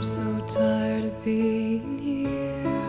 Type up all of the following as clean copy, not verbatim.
I'm so tired of being here,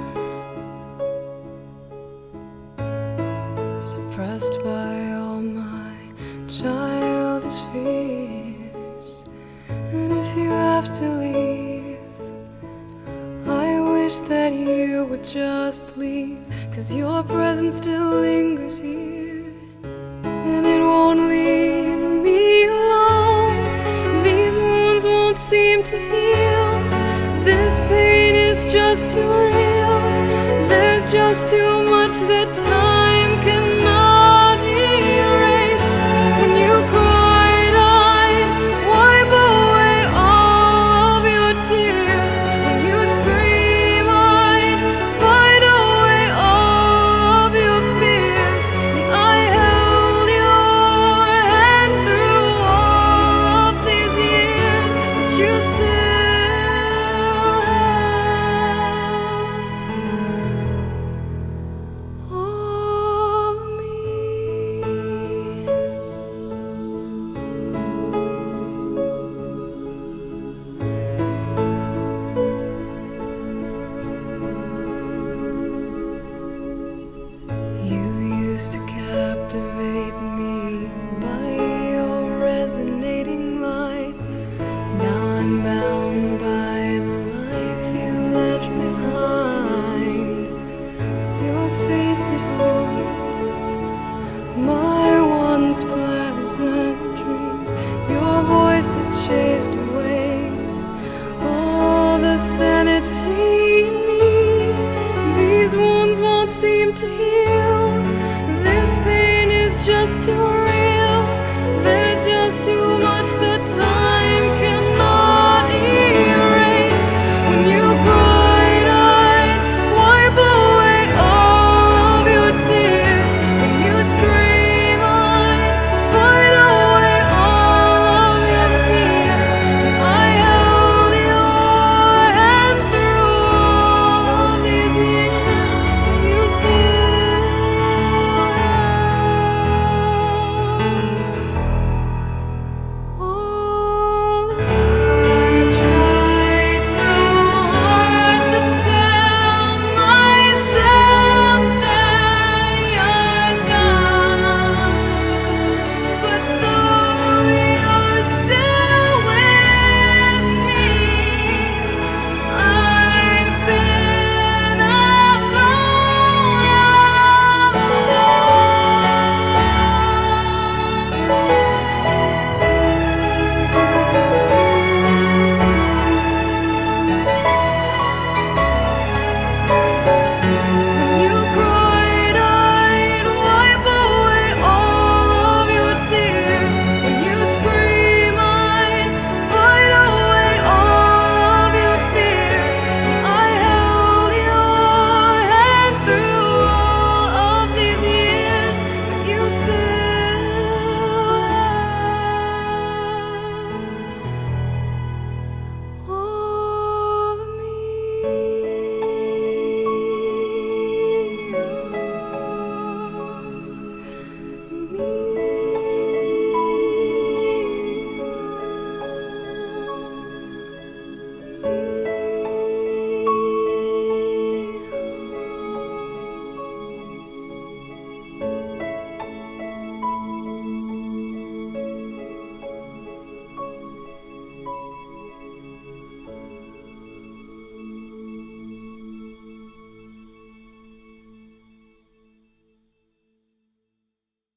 suppressed by all my childish fears. And if you have to leave, I wish that you would just leave, 'cause your presence still lingers here, and it won't leave me alone. These wounds won't seem to heal. This pain is just too real. There's just too much that time cannot erase. When you cried, I'd wipe away all of your tears. When you scream, I'd fight away all of your fears. And I held your hand through all of these years, but you still to captivate me by your resonating light. Now I'm bound by the life you left behind. Your face, it haunts my once pleasant dreams. Your voice, it chased away all the sanity in me. These wounds won't seem to heal. This pain is just too